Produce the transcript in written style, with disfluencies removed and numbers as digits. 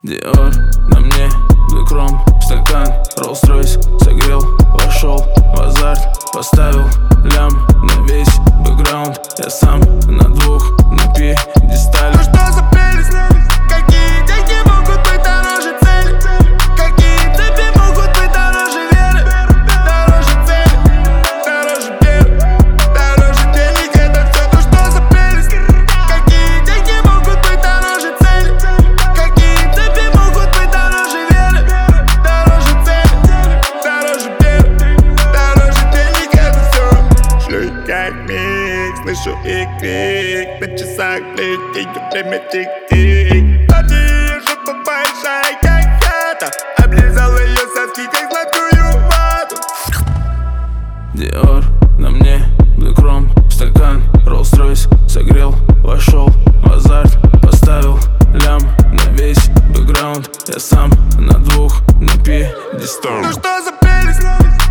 Dior на мне, Black Rom, стакан, Rolls-Royce согрел, вошел в азарт, поставил лям на весь бэкграунд. Я сам на двух, на пьедестале. Ну что за прелесть? Какие деньги могут быть дороже цели? Какие цепи могут быть дороже веры? Дороже цели, дороже веры, дороже денег, это все. Ну что за прелесть? Какие деньги могут быть дороже цели? Какие цепи могут быть дороже веры? Дороже цели, дороже веры, дороже денег, это все. Шлю как микс, слышу их крик. На часах летит время тик-тик. Они жопа большая, как хата. Облизал ее соски, как сладкую вату. Dior на мне, Black Rom, стакан, Rolls-Royce согрел, вошел в азарт, поставил лям на весь бэкграунд. Я сам на двух, на пьедестале. Ну что за прелесть?